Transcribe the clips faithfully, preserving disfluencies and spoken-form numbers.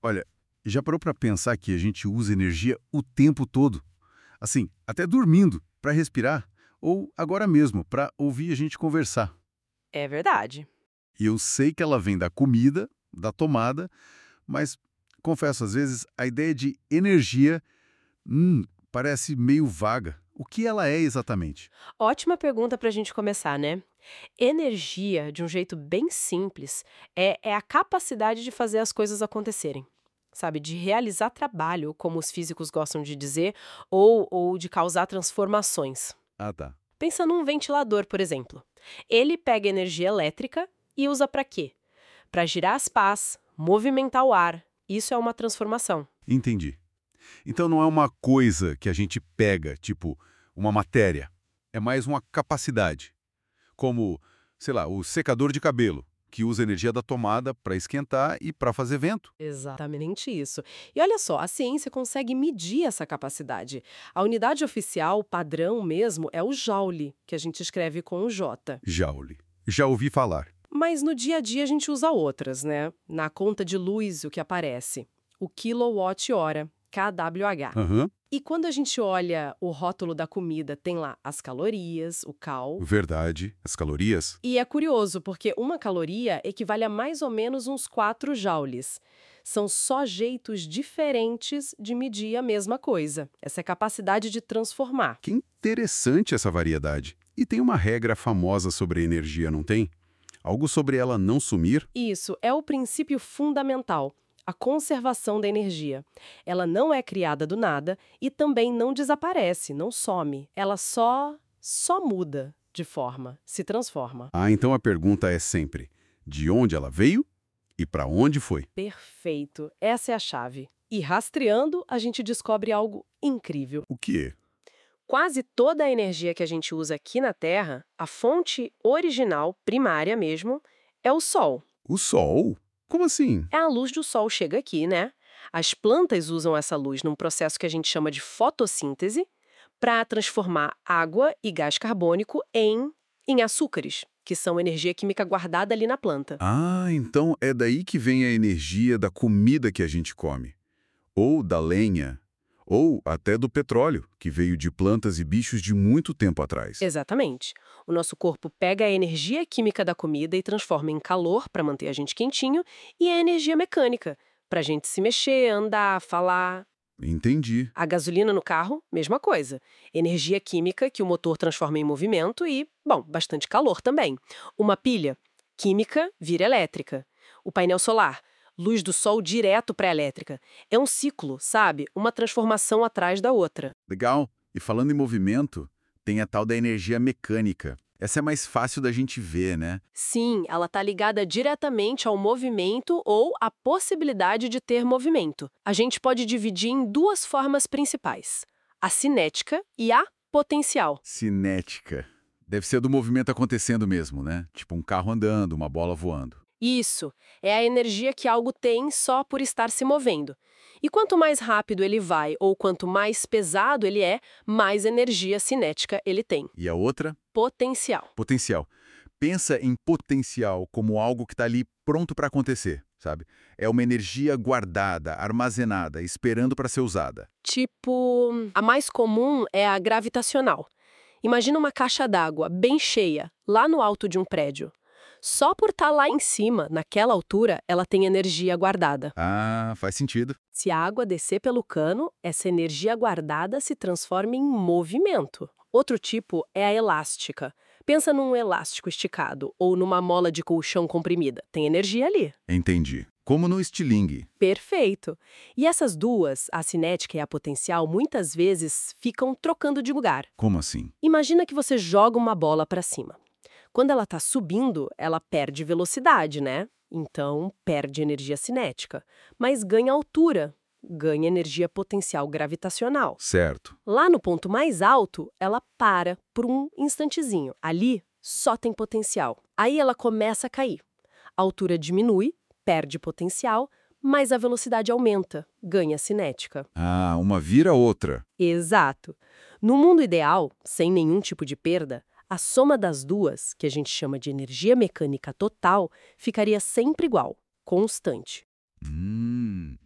Olha, já parou para pensar que a gente usa energia o tempo todo? Assim, até dormindo, para respirar, ou agora mesmo, para ouvir a gente conversar. É verdade. E eu sei que ela vem da comida, da tomada, mas, confesso, às vezes a ideia de energia, hum, parece meio vaga. O que ela é exatamente? Ótima pergunta para a gente começar, né? Energia, de um jeito bem simples, é, é a capacidade de fazer as coisas acontecerem. Sabe, de realizar trabalho, como os físicos gostam de dizer, ou, ou de causar transformações. Ah, tá. Pensa num ventilador, por exemplo. Ele pega energia elétrica e usa para quê? Para girar as pás, movimentar o ar. Isso é uma transformação. Entendi. Então não é uma coisa que a gente pega, tipo uma matéria. É mais uma capacidade. Como, sei lá, o secador de cabelo, que usa energia da tomada para esquentar e para fazer vento. Exatamente isso. E olha só, a ciência consegue medir essa capacidade. A unidade oficial, padrão mesmo, é o Joule, que a gente escreve com o J. Joule. Já ouvi falar. Mas no dia a dia a gente usa outras, né? Na conta de luz, o que aparece? O quilowatt-hora, K W H. Aham. E quando a gente olha o rótulo da comida, tem lá as calorias, o cal. Verdade. As calorias? E é curioso, porque uma caloria equivale a mais ou menos uns quatro joules. São só jeitos diferentes de medir a mesma coisa. Essa é a capacidade de transformar. Que interessante essa variedade. E tem uma regra famosa sobre a energia, não tem? Algo sobre ela não sumir? Isso é o princípio fundamental, a conservação da energia. Ela não é criada do nada e também não desaparece, não some. Ela só, só muda de forma, se transforma. Ah, então a pergunta é sempre: de onde ela veio e para onde foi? Perfeito, essa é a chave. E rastreando, a gente descobre algo incrível. O que é? Quase toda a energia que a gente usa aqui na Terra, a fonte original, primária mesmo, é o Sol. O Sol? Como assim? É a luz do Sol chega aqui, né? As plantas usam essa luz num processo que a gente chama de fotossíntese para transformar água e gás carbônico em, em açúcares, que são energia química guardada ali na planta. Ah, então é daí que vem a energia da comida que a gente come. Ou da lenha. Ou até do petróleo, que veio de plantas e bichos de muito tempo atrás. Exatamente. O nosso corpo pega a energia química da comida e transforma em calor para manter a gente quentinho e a energia mecânica para a gente se mexer, andar, falar. Entendi. A gasolina no carro, mesma coisa. Energia química que o motor transforma em movimento e, bom, bastante calor também. Uma pilha, química vira elétrica. O painel solar, luz do sol direto para a elétrica. É um ciclo, sabe? Uma transformação atrás da outra. Legal. E falando em movimento, tem a tal da energia mecânica. Essa é mais fácil da gente ver, né? Sim, ela está ligada diretamente ao movimento ou à possibilidade de ter movimento. A gente pode dividir em duas formas principais: a cinética e a potencial. Cinética. Deve ser do movimento acontecendo mesmo, né? Tipo um carro andando, uma bola voando. Isso, é a energia que algo tem só por estar se movendo. E quanto mais rápido ele vai ou quanto mais pesado ele é, mais energia cinética ele tem. E a outra? Potencial. Potencial. Pensa em potencial como algo que está ali pronto para acontecer, sabe? É uma energia guardada, armazenada, esperando para ser usada. Tipo, a mais comum é a gravitacional. Imagina uma caixa d'água bem cheia, lá no alto de um prédio. Só por estar lá em cima, naquela altura, ela tem energia guardada. Ah, faz sentido. Se a água descer pelo cano, essa energia guardada se transforma em movimento. Outro tipo é a elástica. Pensa num elástico esticado ou numa mola de colchão comprimida. Tem energia ali. Entendi. Como no estilingue. Perfeito. E essas duas, a cinética e a potencial, muitas vezes ficam trocando de lugar. Como assim? Imagina que você joga uma bola para cima. Quando ela está subindo, ela perde velocidade, né? Então, perde energia cinética. Mas ganha altura, ganha energia potencial gravitacional. Certo. Lá no ponto mais alto, ela para por um instantezinho. Ali, só tem potencial. Aí ela começa a cair. A altura diminui, perde potencial, mas a velocidade aumenta, ganha cinética. Ah, uma vira outra. Exato. No mundo ideal, sem nenhum tipo de perda, a soma das duas, que a gente chama de energia mecânica total, ficaria sempre igual, constante. Hum.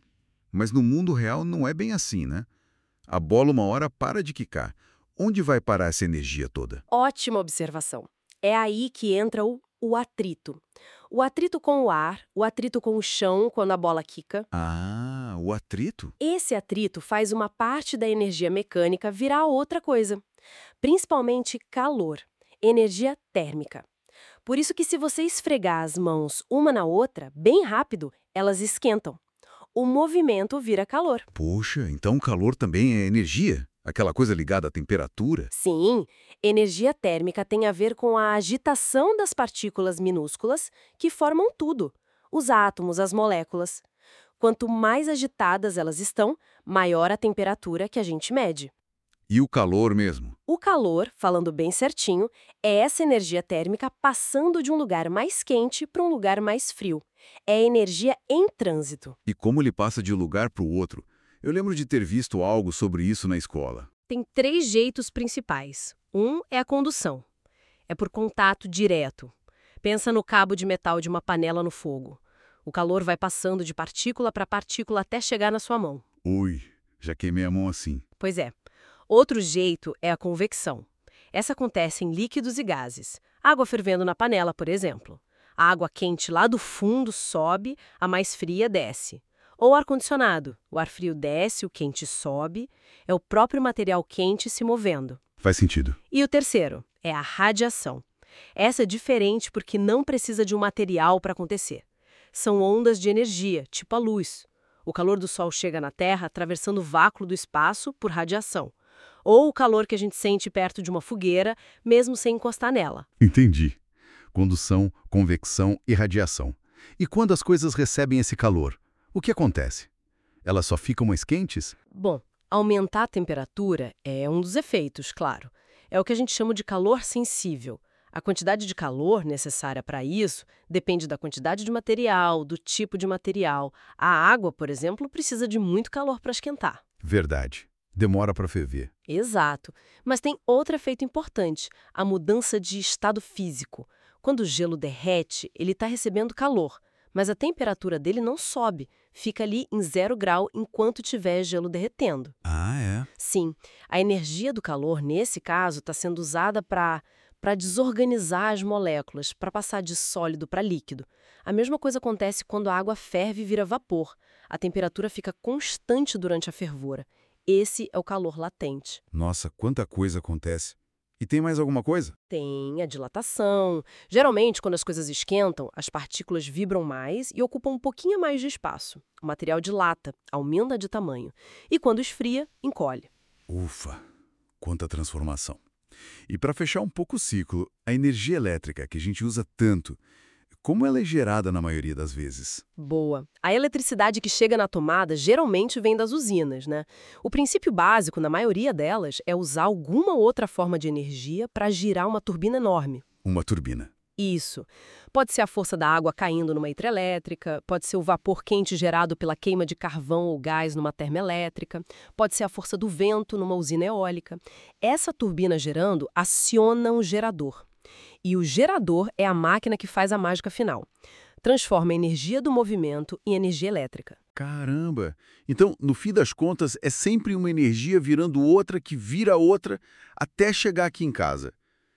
Mas no mundo real não é bem assim, né? A bola uma hora para de quicar. Onde vai parar essa energia toda? Ótima observação. É aí que entra o, o atrito. O atrito com o ar, o atrito com o chão quando a bola quica. Ah, o atrito? Esse atrito faz uma parte da energia mecânica virar outra coisa, principalmente calor, energia térmica. Por isso que se você esfregar as mãos uma na outra, bem rápido, elas esquentam. O movimento vira calor. Poxa, então o calor também é energia? Aquela coisa ligada à temperatura? Sim, energia térmica tem a ver com a agitação das partículas minúsculas que formam tudo, os átomos, as moléculas. Quanto mais agitadas elas estão, maior a temperatura que a gente mede. E o calor mesmo? O calor, falando bem certinho, é essa energia térmica passando de um lugar mais quente para um lugar mais frio. É energia em trânsito. E como ele passa de um lugar para o outro? Eu lembro de ter visto algo sobre isso na escola. Tem três jeitos principais. Um é a condução. É por contato direto. Pensa no cabo de metal de uma panela no fogo. O calor vai passando de partícula para partícula até chegar na sua mão. Ui, já queimei a mão assim. Pois é. Outro jeito é a convecção. Essa acontece em líquidos e gases. Água fervendo na panela, por exemplo. A água quente lá do fundo sobe, a mais fria desce. Ou ar-condicionado. O ar frio desce, o quente sobe. É o próprio material quente se movendo. Faz sentido. E o terceiro é a radiação. Essa é diferente porque não precisa de um material para acontecer. São ondas de energia, tipo a luz. O calor do Sol chega na Terra atravessando o vácuo do espaço por radiação. Ou o calor que a gente sente perto de uma fogueira, mesmo sem encostar nela. Entendi. Condução, convecção e radiação. E quando as coisas recebem esse calor, o que acontece? Elas só ficam mais quentes? Bom, aumentar a temperatura é um dos efeitos, claro. É o que a gente chama de calor sensível. A quantidade de calor necessária para isso depende da quantidade de material, do tipo de material. A água, por exemplo, precisa de muito calor para esquentar. Verdade. Demora para ferver. Exato. Mas tem outro efeito importante, a mudança de estado físico. Quando o gelo derrete, ele está recebendo calor, mas a temperatura dele não sobe, fica ali em zero grau enquanto tiver gelo derretendo. Ah, é? Sim, a energia do calor, nesse caso, está sendo usada para para desorganizar as moléculas, para passar de sólido para líquido. A mesma coisa acontece quando a água ferve e vira vapor. A temperatura fica constante durante a fervura. Esse é o calor latente. Nossa, quanta coisa acontece. E tem mais alguma coisa? Tem a dilatação. Geralmente, quando as coisas esquentam, as partículas vibram mais e ocupam um pouquinho mais de espaço. O material dilata, aumenta de tamanho. E quando esfria, encolhe. Ufa, quanta transformação. E para fechar um pouco o ciclo, a energia elétrica que a gente usa tanto, como ela é gerada na maioria das vezes? Boa. A eletricidade que chega na tomada geralmente vem das usinas, né? O princípio básico, na maioria delas, é usar alguma outra forma de energia para girar uma turbina enorme. Uma turbina. Isso. Pode ser a força da água caindo numa hidrelétrica, pode ser o vapor quente gerado pela queima de carvão ou gás numa termoelétrica, pode ser a força do vento numa usina eólica. Essa turbina gerando aciona um gerador. E o gerador é a máquina que faz a mágica final. Transforma a energia do movimento em energia elétrica. Caramba! Então, no fim das contas, é sempre uma energia virando outra que vira outra até chegar aqui em casa.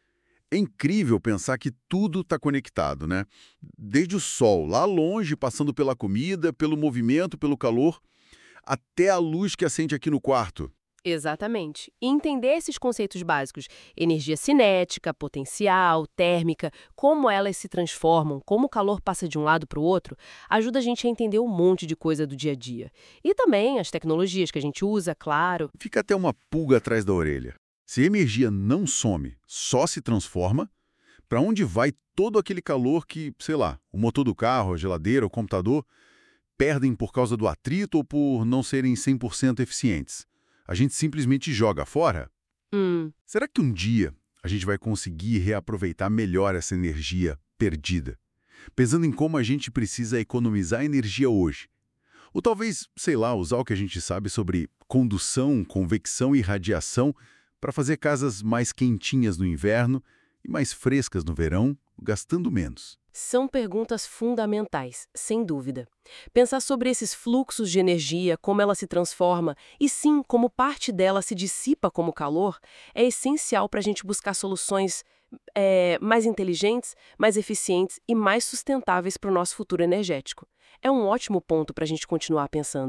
É incrível pensar que tudo está conectado, né? Desde o sol, lá longe, passando pela comida, pelo movimento, pelo calor, até a luz que acende aqui no quarto. Exatamente. E entender esses conceitos básicos, energia cinética, potencial, térmica, como elas se transformam, como o calor passa de um lado para o outro, ajuda a gente a entender um monte de coisa do dia a dia. E também as tecnologias que a gente usa, claro. Fica até uma pulga atrás da orelha. Se a energia não some, só se transforma, para onde vai todo aquele calor que, sei lá, o motor do carro, a geladeira, o computador, perdem por causa do atrito ou por não serem cem por cento eficientes? A gente simplesmente joga fora? Hum, Será que um dia a gente vai conseguir reaproveitar melhor essa energia perdida? Pensando em como a gente precisa economizar energia hoje. Ou talvez, sei lá, usar o que a gente sabe sobre condução, convecção e radiação para fazer casas mais quentinhas no inverno e mais frescas no verão? gastando menos? São perguntas fundamentais, sem dúvida. Pensar sobre esses fluxos de energia, como ela se transforma, e sim, como parte dela se dissipa como calor, é essencial para a gente buscar soluções é, mais inteligentes, mais eficientes e mais sustentáveis para o nosso futuro energético. É um ótimo ponto para a gente continuar pensando.